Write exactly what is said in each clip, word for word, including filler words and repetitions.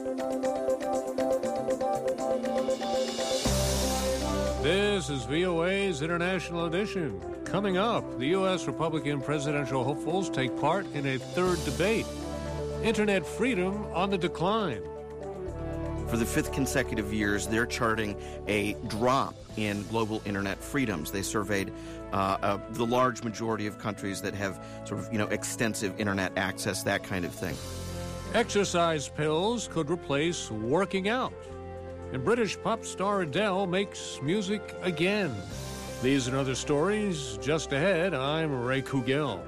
This is V O A's International Edition. Coming up, the U S Republican presidential hopefuls take part in a third debate. Internet freedom on the decline. For the fifth consecutive years, they're charting a drop in global internet freedoms. They surveyed uh, uh, the large majority of countries that have sort of, you know, extensive internet access, that kind of thing. Exercise pills could replace working out. And British pop star Adele makes music again. These and other stories just ahead. I'm Ray Kugel.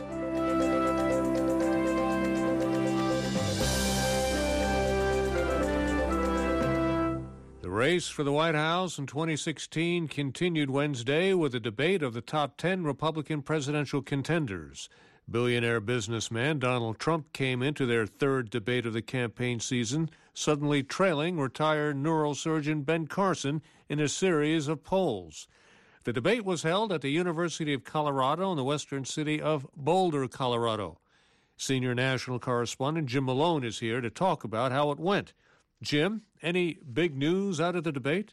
The race for the White House in twenty sixteen continued Wednesday with a debate of the top ten Republican presidential contenders. Billionaire businessman Donald Trump came into their third debate of the campaign season, suddenly trailing retired neurosurgeon Ben Carson in a series of polls. The debate was held at the University of Colorado in the western city of Boulder, Colorado. Senior national correspondent Jim Malone is here to talk about how it went. Jim, any big news out of the debate?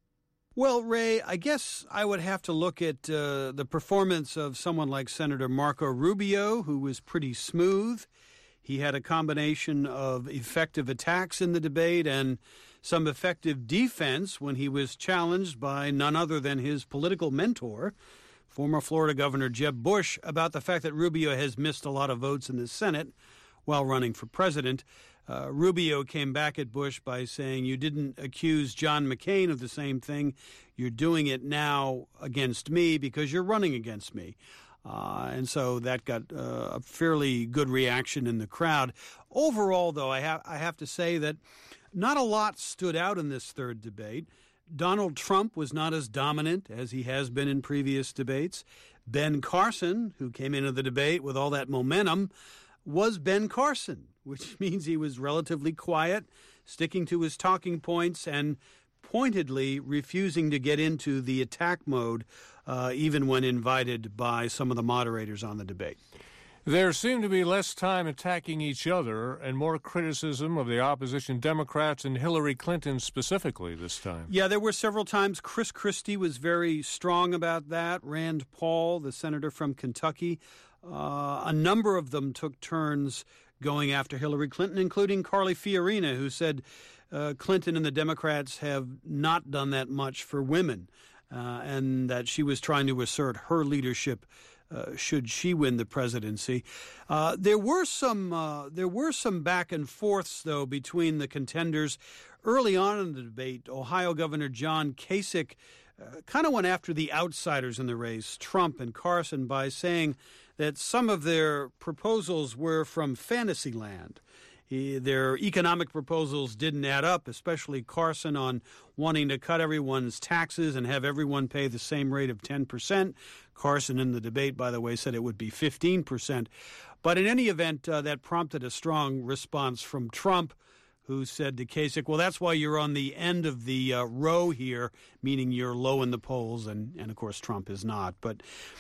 Well, Ray, I guess I would have to look at uh, the performance of someone like Senator Marco Rubio, who was pretty smooth. He had a combination of effective attacks in the debate and some effective defense when he was challenged by none other than his political mentor, former Florida Governor Jeb Bush, about the fact that Rubio has missed a lot of votes in the Senate while running for president. Uh, Rubio came back at Bush by saying, you didn't accuse John McCain of the same thing. You're doing it now against me because you're running against me. Uh, and so that got uh, a fairly good reaction in the crowd. Overall, though, I, ha- I have to say that not a lot stood out in this third debate. Donald Trump was not as dominant as he has been in previous debates. Ben Carson, who came into the debate with all that momentum, was Ben Carson, which means he was relatively quiet, sticking to his talking points and pointedly refusing to get into the attack mode, uh, even when invited by some of the moderators on the debate. There seemed to be less time attacking each other and more criticism of the opposition Democrats and Hillary Clinton specifically this time. Yeah, there were several times. Chris Christie was very strong about that. Rand Paul, the senator from Kentucky, uh, a number of them took turns going after Hillary Clinton, including Carly Fiorina, who said uh, Clinton and the Democrats have not done that much for women, uh, and that she was trying to assert her leadership Uh, should she win the presidency. Uh, there were some uh, there were some back and forths, though, between the contenders. Early on in the debate, Ohio Governor John Kasich uh, kind of went after the outsiders in the race, Trump and Carson, by saying that some of their proposals were from fantasy land. He, their economic proposals didn't add up, especially Carson on wanting to cut everyone's taxes and have everyone pay the same rate of ten percent. Carson in the debate, by the way, said it would be fifteen percent. But in any event, uh, that prompted a strong response from Trump, who said to Kasich, well, that's why you're on the end of the uh, row here, meaning you're low in the polls, and, and of course Trump is not. But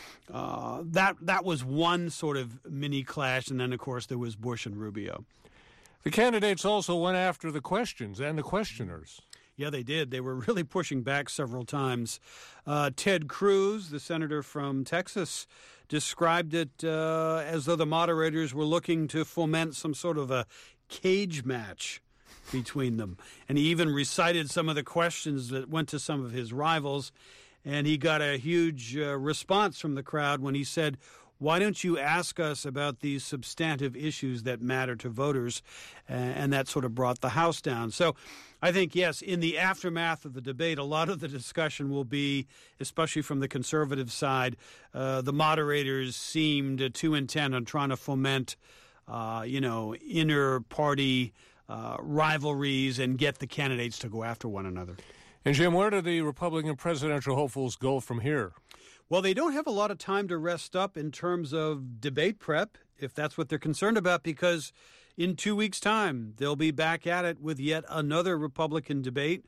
uh, that that was one sort of mini clash, and then, of course, there was Bush and Rubio. The candidates also went after the questions and the questioners. Yeah, they did. They were really pushing back several times. Uh, Ted Cruz, the senator from Texas, described it uh, as though the moderators were looking to foment some sort of a cage match between them. And he even recited some of the questions that went to some of his rivals. And he got a huge uh, response from the crowd when he said, why don't you ask us about these substantive issues that matter to voters? And that sort of brought the House down. So I think, yes, in the aftermath of the debate, a lot of the discussion will be, especially from the conservative side, uh, the moderators seemed too intent on trying to foment, uh, you know, inter-party uh, rivalries and get the candidates to go after one another. And, Jim, where do the Republican presidential hopefuls go from here? Well, they don't have a lot of time to rest up in terms of debate prep, if that's what they're concerned about, because in two weeks' time, they'll be back at it with yet another Republican debate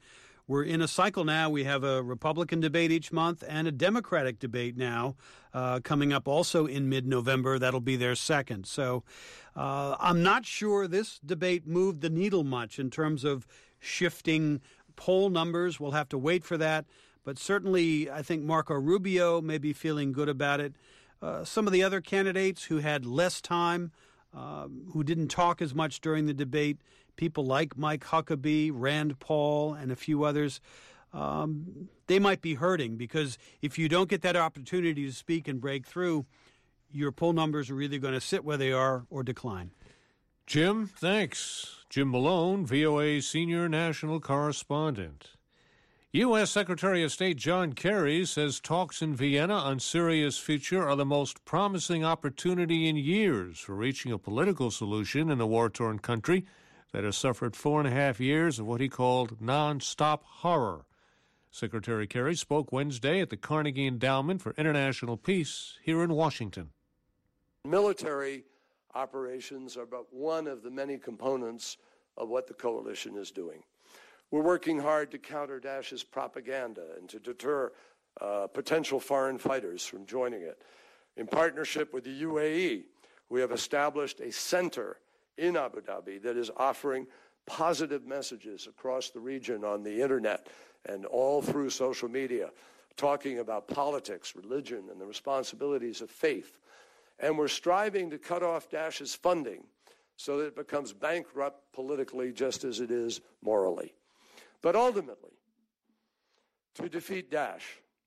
we're in a cycle now. We have a Republican debate each month and a Democratic debate now uh, coming up also in mid-November. That'll be their second. So uh, I'm not sure this debate moved the needle much in terms of shifting poll numbers. We'll have to wait for that. But certainly I think Marco Rubio may be feeling good about it. Uh, some of the other candidates who had less time, uh, who didn't talk as much during the debate, people like Mike Huckabee, Rand Paul, and a few others, um, they might be hurting because if you don't get that opportunity to speak and break through, your poll numbers are either going to sit where they are or decline. Jim, thanks. Jim Malone, V O A senior national correspondent. U S. Secretary of State John Kerry says talks in Vienna on Syria's future are the most promising opportunity in years for reaching a political solution in the war-torn country that has suffered four and a half years of what he called non-stop horror. Secretary Kerry spoke Wednesday at the Carnegie Endowment for International Peace here in Washington. Military operations are but one of the many components of what the coalition is doing. We're working hard to counter Daesh's propaganda and to deter uh, potential foreign fighters from joining it. In partnership with the U A E, we have established a center in Abu Dhabi that is offering positive messages across the region on the internet and all through social media, talking about politics, religion, and the responsibilities of faith. And we're striving to cut off Daesh's funding so that it becomes bankrupt politically just as it is morally. But ultimately, to defeat Daesh,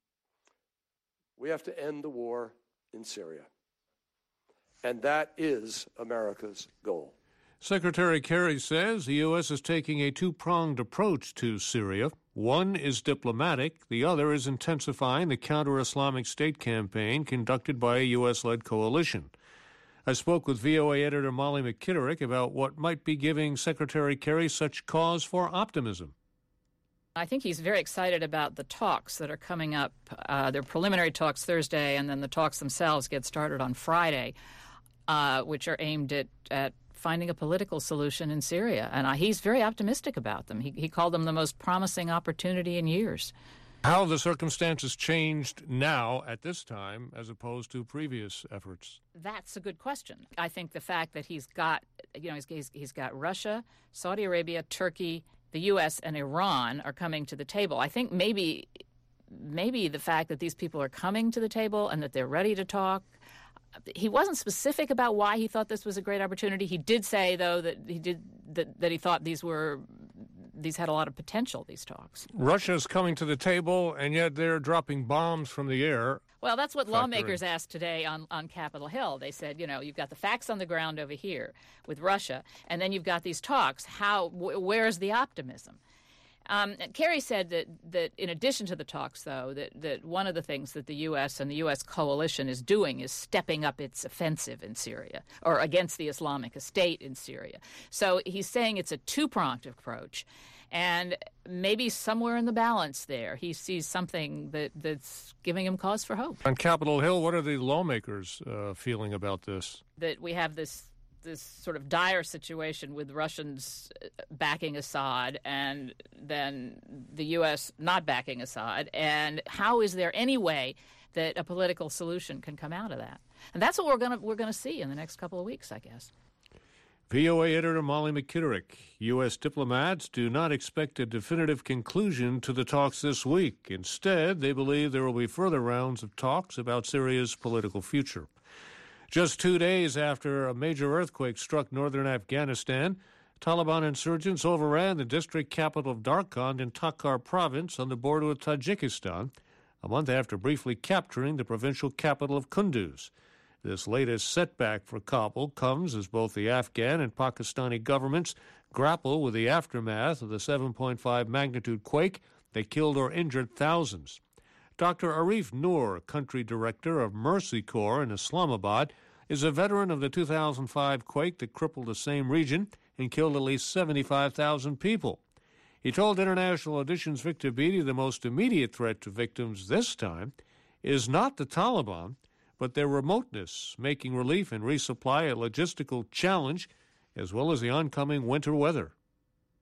we have to end the war in Syria. And that is America's goal. Secretary Kerry says the U S is taking a two-pronged approach to Syria. One is diplomatic, the other is intensifying the counter-Islamic State campaign conducted by a U S-led coalition. I spoke with V O A editor Molly McKitterick about what might be giving Secretary Kerry such cause for optimism. I think he's very excited about the talks that are coming up. Uh, there are preliminary talks Thursday, and then the talks themselves get started on Friday, uh, which are aimed at, at finding a political solution in Syria. And uh, he's very optimistic about them. He, he called them the most promising opportunity in years. How have the circumstances changed now at this time as opposed to previous efforts? That's a good question. I think the fact that he's got, you know, he's, he's, he's got Russia, Saudi Arabia, Turkey, the U S and Iran are coming to the table. I think maybe maybe the fact that these people are coming to the table and that they're ready to talk. He wasn't specific about why he thought this was a great opportunity. He did say, though, that he did that, that he thought these were these had a lot of potential, these talks. Russia's coming to the table, and yet they're dropping bombs from the air. Well, that's what lawmakers asked today on, on Capitol Hill. They said, you know, you've got the facts on the ground over here with Russia, and then you've got these talks. How? Wh- where's the optimism? Um, Kerry said that, that in addition to the talks, though, that, that one of the things that the U S and the U S coalition is doing is stepping up its offensive in Syria, or against the Islamic State in Syria. So he's saying it's a two-pronged approach. And maybe somewhere in the balance there, he sees something that, that's giving him cause for hope. On Capitol Hill, what are the lawmakers uh, feeling about this? That we have this this sort of dire situation with Russians backing Assad and then the U S not backing Assad. And how is there any way that a political solution can come out of that? And that's what we're going to we're going to see in the next couple of weeks, I guess. V O A editor Molly McKitterick. U S diplomats do not expect a definitive conclusion to the talks this week. Instead, they believe there will be further rounds of talks about Syria's political future. Just two days after a major earthquake struck northern Afghanistan, Taliban insurgents overran the district capital of Darkand in Takhar province on the border with Tajikistan, a month after briefly capturing the provincial capital of Kunduz. This latest setback for Kabul comes as both the Afghan and Pakistani governments grapple with the aftermath of the seven point five magnitude quake that killed or injured thousands. Doctor Arif Noor, country director of Mercy Corps in Islamabad, is a veteran of the two thousand five quake that crippled the same region and killed at least seventy-five thousand people. He told International Edition's Victor Beattie the most immediate threat to victims this time is not the Taliban, but their remoteness, making relief and resupply a logistical challenge, as well as the oncoming winter weather.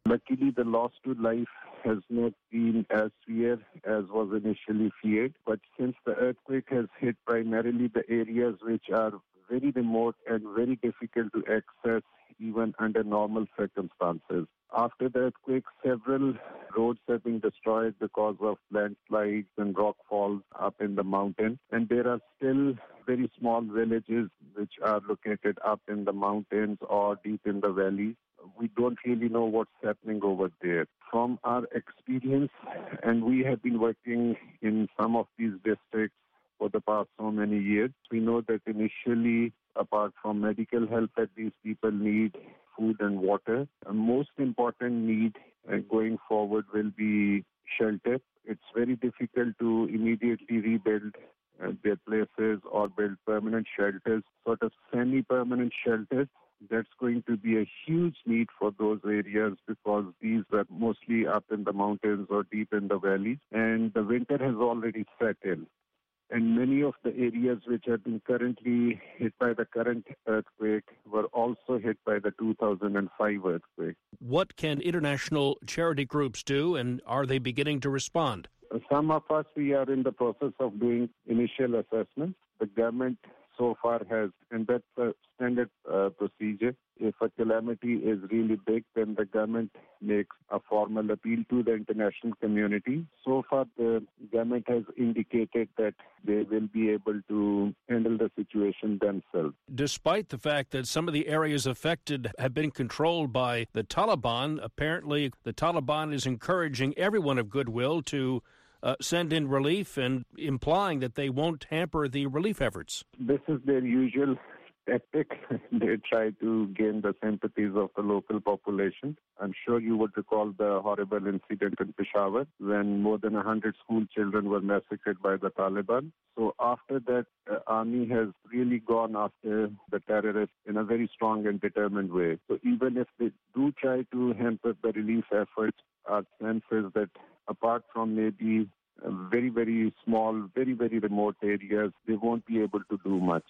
Luckily, the loss to life has not been as severe as was initially feared. But since the earthquake has hit primarily the areas which are very remote and very difficult to access even under normal circumstances. After the earthquake, several roads have been destroyed because of landslides and rock falls up in the mountain. And there are still very small villages which are located up in the mountains or deep in the valleys. We don't really know what's happening over there. From our experience, and we have been working in some of these districts for the past so many years, we know that initially, apart from medical help that these people need, food and water, a most important need uh, going forward will be shelter. It's very difficult to immediately rebuild uh, their places or build permanent shelters, sort of semi-permanent shelters. That's going to be a huge need for those areas because these are mostly up in the mountains or deep in the valleys, and the winter has already set in. And many of the areas which have been currently hit by the current earthquake were also hit by the two thousand five earthquake. What can international charity groups do, and are they beginning to respond? Some of us, we are in the process of doing initial assessments. The government so far has, and that's a standard uh, procedure. If a calamity is really big, then the government makes a formal appeal to the international community. So far, the government has indicated that they will be able to handle the situation themselves. Despite the fact that some of the areas affected have been controlled by the Taliban, apparently the Taliban is encouraging everyone of goodwill to Uh, send in relief and implying that they won't hamper the relief efforts. This is their usual tactic. They try to gain the sympathies of the local population. I'm sure you would recall the horrible incident in Peshawar when more than one hundred school children were massacred by the Taliban. So after that, the uh, army has really gone after the terrorists in a very strong and determined way. So even if they do try to hamper the relief efforts, our sense is that apart from maybe uh, very, very small, very, very remote areas, they won't be able to do much.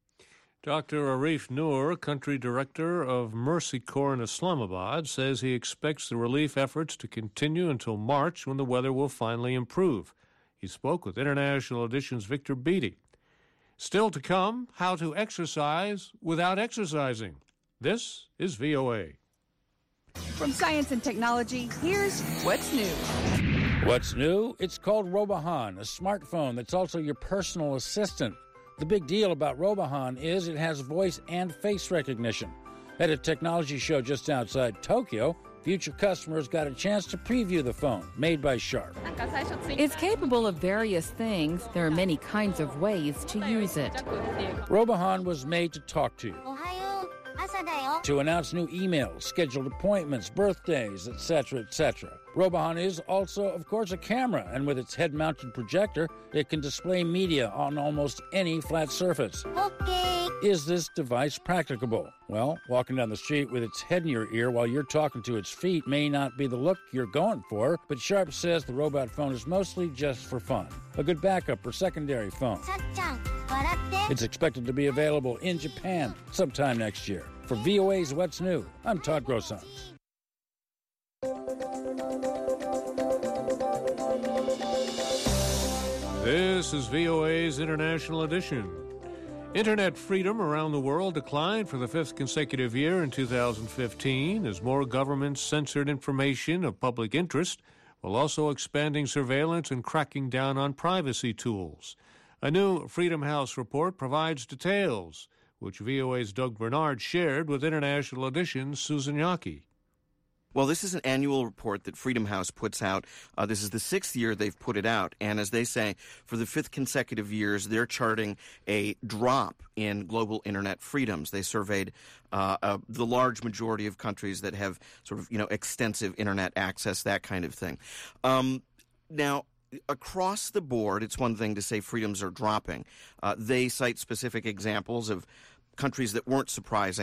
Doctor Arif Noor, country director of Mercy Corps in Islamabad, says he expects the relief efforts to continue until March when the weather will finally improve. He spoke with International Edition's Victor Beattie. Still to come, how to exercise without exercising. This is V O A. From Science and Technology, here's What's New. What's new? It's called Robohan, a smartphone that's also your personal assistant. The big deal about Robohan is it has voice and face recognition. At a technology show just outside Tokyo, future customers got a chance to preview the phone, made by Sharp. It's capable of various things. There are many kinds of ways to use it. Robohan was made to talk to you, to announce new emails, scheduled appointments, birthdays, et cetera, et cetera. Robohan is also, of course, a camera, and with its head-mounted projector, it can display media on almost any flat surface. Okay. Is this device practicable? Well, walking down the street with its head in your ear while you're talking to its feet may not be the look you're going for, but Sharp says the robot phone is mostly just for fun. A good backup or secondary phone. It's expected to be available in Japan sometime next year. For V O A's What's New, I'm Todd Grossans. This is V O A's International Edition. Internet freedom around the world declined for the fifth consecutive year in two thousand fifteen as more governments censored information of public interest while also expanding surveillance and cracking down on privacy tools. A new Freedom House report provides details, which V O A's Doug Bernard shared with International Edition's Susan Yockey. Well, this is an annual report that Freedom House puts out. Uh, this is the sixth year they've put it out. And as they say, for the fifth consecutive years, they're charting a drop in global Internet freedoms. They surveyed uh, uh, the large majority of countries that have sort of, you know, extensive Internet access, that kind of thing. Um, now, across the board, it's one thing to say freedoms are dropping. Uh, they cite specific examples of countries that weren't surprising.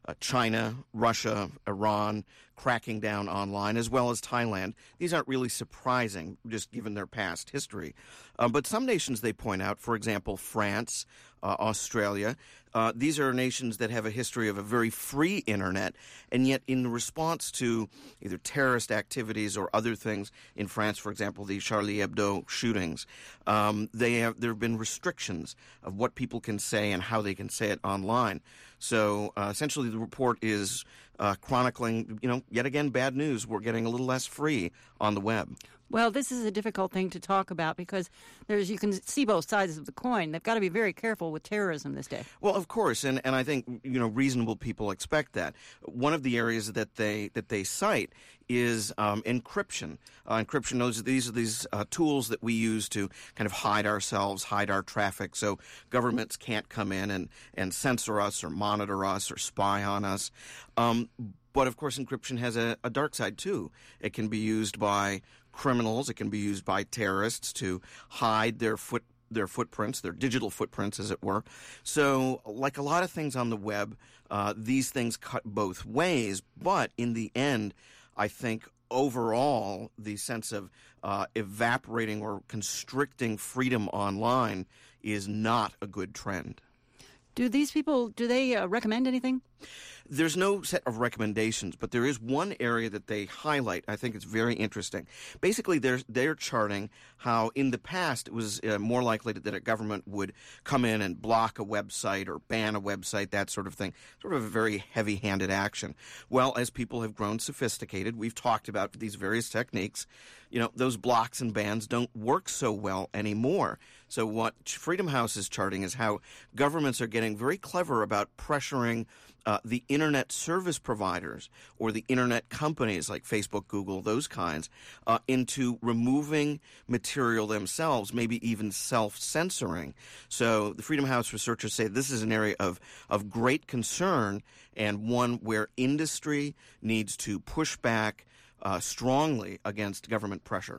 uh, China, Russia, Iran cracking down online, as well as Thailand. These aren't really surprising, just given their past history. Uh, but some nations, they point out, for example, France, uh, Australia, uh, these are nations that have a history of a very free internet, and yet in response to either terrorist activities or other things, in France, for example, the Charlie Hebdo shootings, um, they have there have been restrictions of what people can say and how they can say it online. So uh, essentially the report is uh, chronicling, you know, yet again, bad news. We're getting a little less free on the web. Well, this is a difficult thing to talk about because there's you can see both sides of the coin. They've got to be very careful with terrorism this day. Well, of course, and, and I think, you know, reasonable people expect that. One of the areas that they that they cite is um, encryption. Uh, encryption knows that these are these uh, tools that we use to kind of hide ourselves, hide our traffic, so governments can't come in and, and censor us or monitor us or spy on us. Um, but, of course, encryption has a, a dark side, too. It can be used by criminals. It can be used by terrorists to hide their foot their footprints, their digital footprints, as it were. So, like a lot of things on the web, uh, these things cut both ways. But in the end, I think overall, the sense of uh, evaporating or constricting freedom online is not a good trend. Do these people, do they uh, recommend anything? There's no set of recommendations, but there is one area that they highlight. I think it's very interesting. Basically, they're, they're charting how in the past it was uh, more likely that a government would come in and block a website or ban a website, that sort of thing, sort of a very heavy-handed action. Well, as people have grown sophisticated, we've talked about these various techniques. You know, those blocks and bans don't work so well anymore. So what Freedom House is charting is how governments are getting very clever about pressuring uh, the internet service providers or the internet companies like Facebook, Google, those kinds, uh, into removing material themselves, maybe even self-censoring. So the Freedom House researchers say this is an area of, of great concern and one where industry needs to push back uh, strongly against government pressure.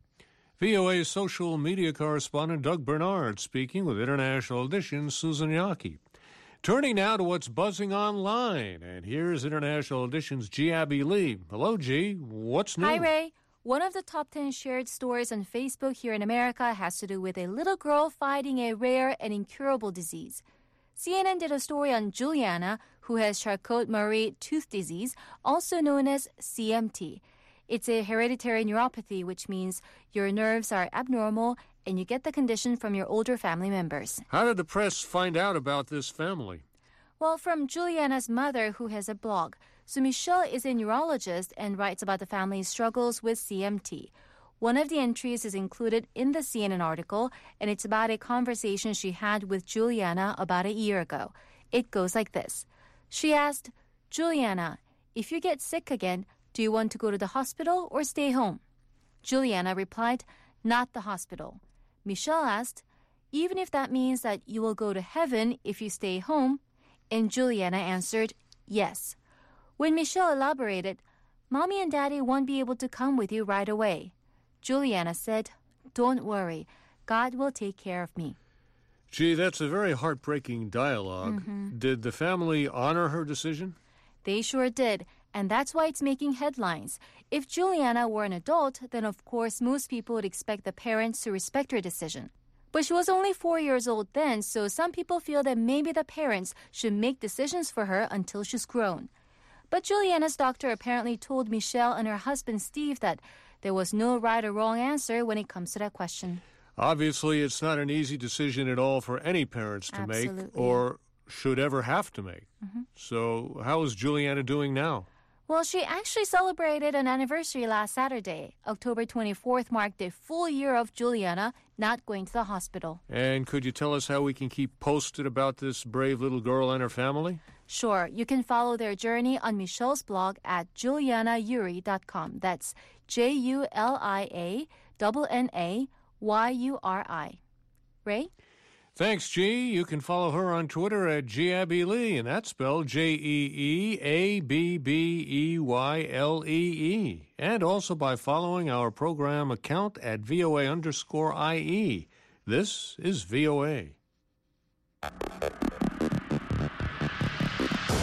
V O A's social media correspondent Doug Bernard speaking with International Edition's Susan Yockey. Turning now to what's buzzing online, and here's International Edition's G. Abby Lee. Hello, G. What's new? Hi, Ray. One of the top ten shared stories on Facebook here in America has to do with a little girl fighting a rare and incurable disease. C N N did a story on Juliana, who has Charcot-Marie tooth disease, also known as C M T. It's a hereditary neuropathy, which means your nerves are abnormal and you get the condition from your older family members. How did the press find out about this family? Well, from Juliana's mother, who has a blog. So Michelle is a neurologist and writes about the family's struggles with C M T. One of the entries is included in the C N N article, and it's about a conversation she had with Juliana about a year ago. It goes like this. She asked, Juliana, if you get sick again, do you want to go to the hospital or stay home? Juliana replied, not the hospital. Michelle asked, even if that means that you will go to heaven if you stay home? And Juliana answered, yes. When Michelle elaborated, Mommy and Daddy won't be able to come with you right away. Juliana said, don't worry, God will take care of me. Gee, that's a very heartbreaking dialogue. Mm-hmm. Did the family honor her decision? They sure did. And that's why it's making headlines. If Juliana were an adult, then of course most people would expect the parents to respect her decision. But she was only four years old then, so some people feel that maybe the parents should make decisions for her until she's grown. But Juliana's doctor apparently told Michelle and her husband Steve that there was no right or wrong answer when it comes to that question. Obviously, it's not an easy decision at all for any parents to Absolutely. make or should ever have to make. Mm-hmm. So how is Juliana doing now? Well, she actually celebrated an anniversary last Saturday. October twenty-fourth marked a full year of Juliana not going to the hospital. And could you tell us how we can keep posted about this brave little girl and her family? Sure. You can follow their journey on Michelle's blog at juliana yuri dot com. That's J U L I A N N A Y U R I. Ray? Thanks, G. You can follow her on Twitter at G Abby Lee, and that's spelled J E E A B B E Y L E E. And also by following our program account at V O A underscore I E. This is V O A.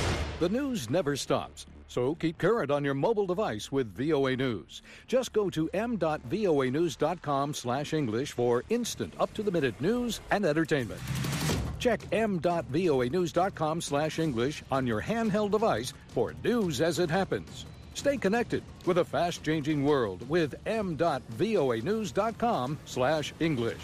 The news never stops, so keep current on your mobile device with V O A News. Just go to m dot voa news dot com slash English for instant, up-to-the-minute news and entertainment. Check m dot voa news dot com slash English on your handheld device for news as it happens. Stay connected with a fast-changing world with m dot voa news dot com slash English.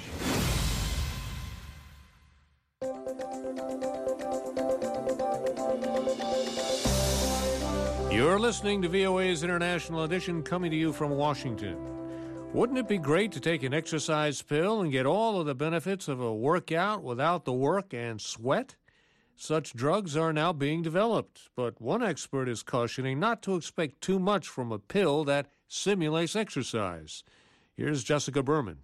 You're listening to V O A's International Edition, coming to you from Washington. Wouldn't it be great to take an exercise pill and get all of the benefits of a workout without the work and sweat? Such drugs are now being developed, but one expert is cautioning not to expect too much from a pill that simulates exercise. Here's Jessica Berman.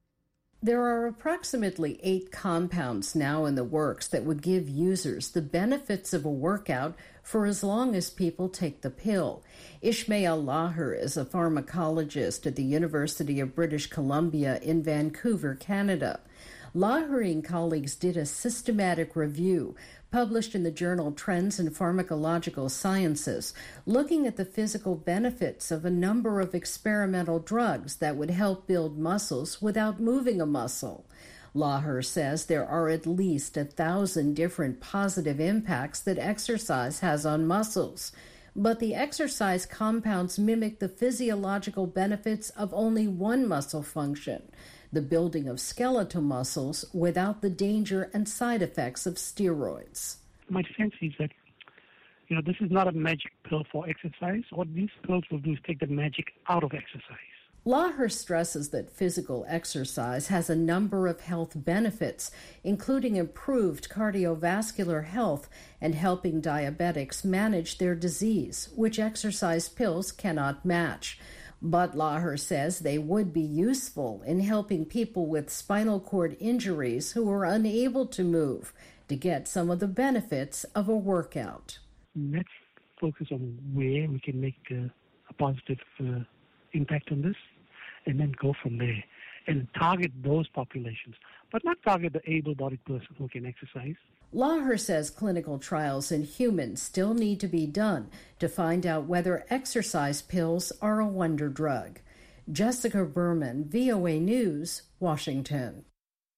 There are approximately eight compounds now in the works that would give users the benefits of a workout for as long as people take the pill. Ishmael Laher is a pharmacologist at the University of British Columbia in Vancouver, Canada. Laher and colleagues did a systematic review published in the journal Trends in Pharmacological Sciences, looking at the physical benefits of a number of experimental drugs that would help build muscles without moving a muscle. Laher says there are at least a thousand different positive impacts that exercise has on muscles, but the exercise compounds mimic the physiological benefits of only one muscle function, the building of skeletal muscles, without the danger and side effects of steroids. My sense is that, you know, this is not a magic pill for exercise. What these pills will do is take the magic out of exercise. Laher stresses that physical exercise has a number of health benefits, including improved cardiovascular health and helping diabetics manage their disease, which exercise pills cannot match. But Laher says they would be useful in helping people with spinal cord injuries who are unable to move to get some of the benefits of a workout. Let's focus on where we can make uh, a positive uh, impact on this, and then go from there and target those populations, but not target the able-bodied person who can exercise. Laher says clinical trials in humans still need to be done to find out whether exercise pills are a wonder drug. Jessica Berman, V O A News, Washington.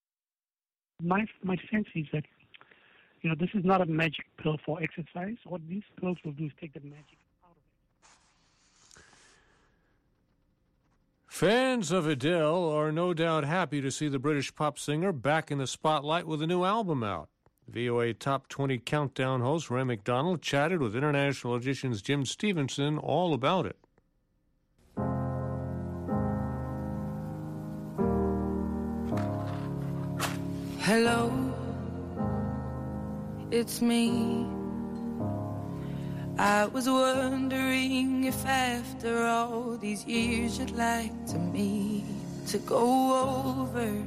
My my sense is that, you know, this is not a magic pill for exercise. What these pills will do is take the magic out of it. Fans of Adele are no doubt happy to see the British pop singer back in the spotlight with a new album out. V O A Top twenty Countdown host Ray McDonald chatted with International Edition's Jim Stevenson all about it. Hello, it's me. I was wondering if after all these years you'd like to me to go over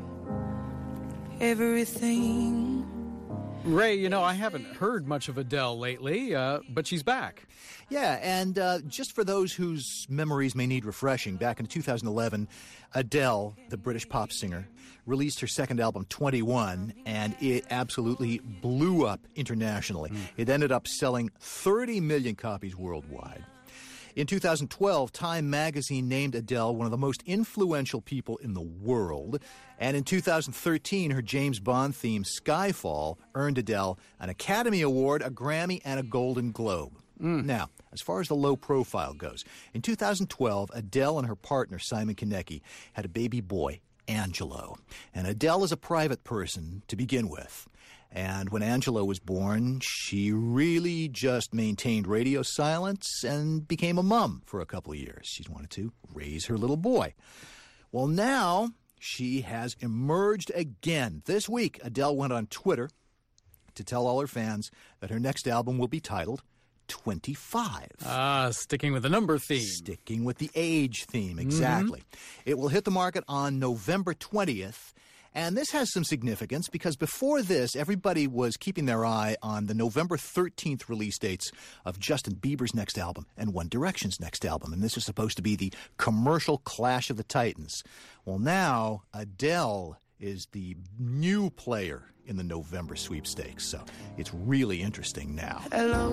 everything. Ray, you know, I haven't heard much of Adele lately, uh, but she's back. Yeah, and uh, just for those whose memories may need refreshing, back in two thousand eleven, Adele, the British pop singer, released her second album, twenty-one, and it absolutely blew up internationally. Mm. It ended up selling thirty million copies worldwide. In two thousand twelve, Time magazine named Adele one of the most influential people in the world. And in two thousand thirteen, her James Bond theme, Skyfall, earned Adele an Academy Award, a Grammy, and a Golden Globe. Mm. Now, as far as the low profile goes, in two thousand twelve, Adele and her partner, Simon Konecki, had a baby boy, Angelo. And Adele is a private person to begin with. And when Angelo was born, she really just maintained radio silence and became a mom for a couple of years. She wanted to raise her little boy. Well, now she has emerged again. This week, Adele went on Twitter to tell all her fans that her next album will be titled twenty-five. Ah, sticking with the number theme. Sticking with the age theme, exactly. Mm-hmm. It will hit the market on November twentieth. And this has some significance because before this, everybody was keeping their eye on the November thirteenth release dates of Justin Bieber's next album and One Direction's next album. And this is supposed to be the commercial clash of the titans. Well, now Adele is the new player in the November sweepstakes. So it's really interesting now. Hello,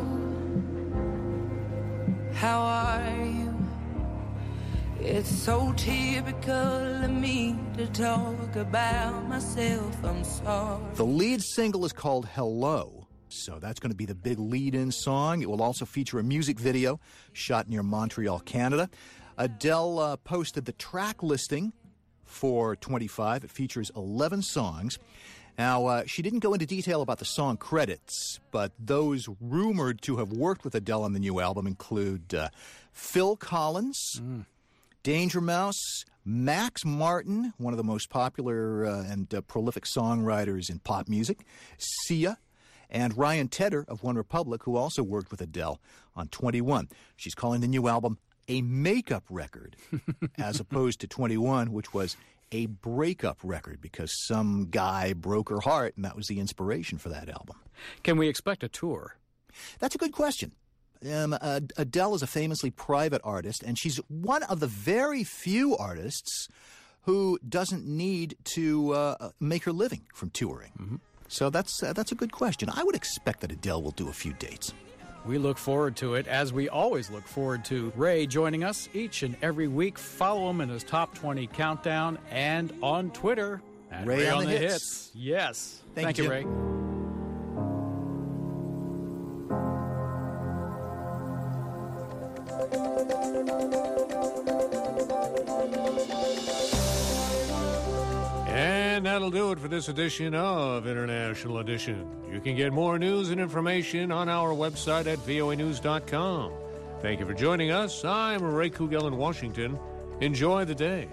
how are you? It's so typical of me to talk about myself, I'm sorry. The lead single is called Hello, so that's going to be the big lead-in song. It will also feature a music video shot near Montreal, Canada. Adele uh, posted the track listing for twenty-five. It features eleven songs. Now, uh, she didn't go into detail about the song credits, but those rumored to have worked with Adele on the new album include uh, Phil Collins, mm. Danger Mouse, Max Martin, one of the most popular uh, and uh, prolific songwriters in pop music, Sia, and Ryan Tedder of One Republic, who also worked with Adele on twenty-one. She's calling the new album a makeup record, as opposed to twenty-one, which was a breakup record because some guy broke her heart, and that was the inspiration for that album. Can we expect a tour? That's a good question. Um, uh, Adele is a famously private artist, and she's one of the very few artists who doesn't need to uh, make her living from touring. Mm-hmm. So that's uh, that's a good question. I would expect that Adele will do a few dates. We look forward to it, as we always look forward to Ray joining us each and every week. Follow him in his Top twenty Countdown and on Twitter at Ray, Ray on, on the, the hits. hits. Yes. Thank, Thank you, you, Ray. And that'll do it for this edition of International Edition. You can get more news and information on our website at V O A news dot com. Thank you for joining us. I'm Ray Kugel in Washington. Enjoy the day.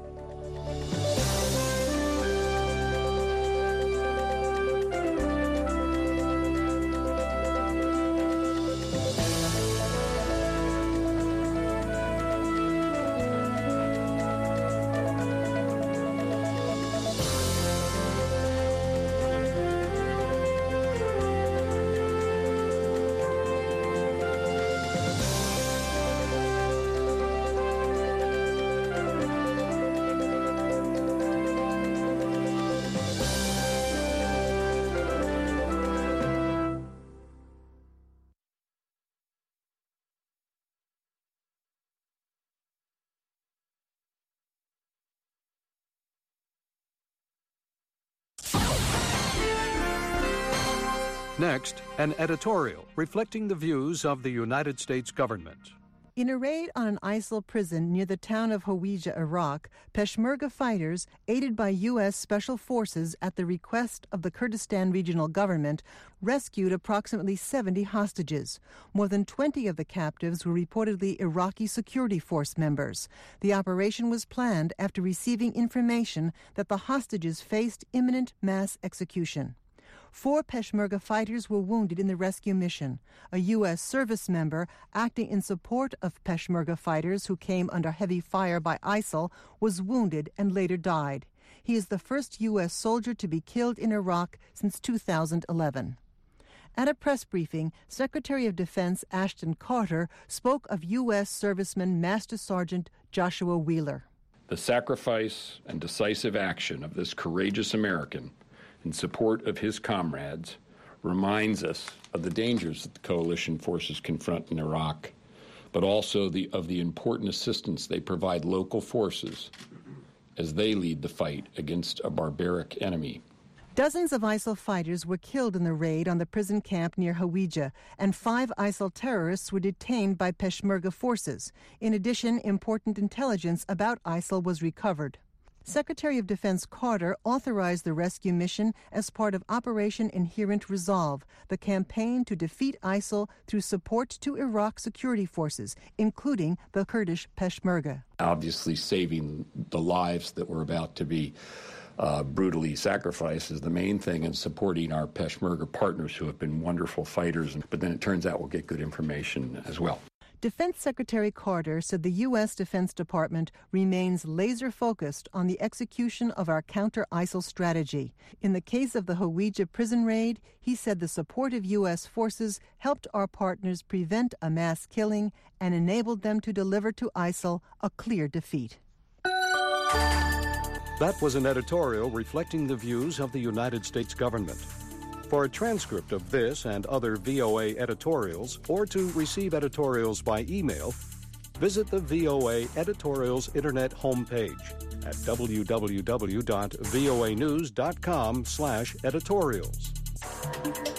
Next, an editorial reflecting the views of the United States government. In a raid on an ISIL prison near the town of Hawija, Iraq, Peshmerga fighters, aided by U S Special Forces at the request of the Kurdistan Regional Government, rescued approximately seventy hostages. More than twenty of the captives were reportedly Iraqi security force members. The operation was planned after receiving information that the hostages faced imminent mass execution. Four Peshmerga fighters were wounded in the rescue mission. A U S service member acting in support of Peshmerga fighters who came under heavy fire by ISIL was wounded and later died. He is the first U S soldier to be killed in Iraq since two thousand eleven. At a press briefing, Secretary of Defense Ashton Carter spoke of U S serviceman Master Sergeant Joshua Wheeler. The sacrifice and decisive action of this courageous American in support of his comrades reminds us of the dangers that the coalition forces confront in Iraq, but also the, of the important assistance they provide local forces as they lead the fight against a barbaric enemy. Dozens of ISIL fighters were killed in the raid on the prison camp near Hawija, and five ISIL terrorists were detained by Peshmerga forces. In addition, important intelligence about ISIL was recovered. Secretary of Defense Carter authorized the rescue mission as part of Operation Inherent Resolve, the campaign to defeat ISIL through support to Iraq security forces, including the Kurdish Peshmerga. Obviously, saving the lives that were about to be uh, brutally sacrificed is the main thing, and supporting our Peshmerga partners who have been wonderful fighters. But then it turns out we'll get good information as well. Defense Secretary Carter said the U S Defense Department remains laser-focused on the execution of our counter-ISIL strategy. In the case of the Hawija prison raid, he said the support of U S forces helped our partners prevent a mass killing and enabled them to deliver to ISIL a clear defeat. That was an editorial reflecting the views of the United States government. For a transcript of this and other V O A editorials, or to receive editorials by email, visit the V O A Editorials Internet homepage at w w w dot voa news dot com slash editorials.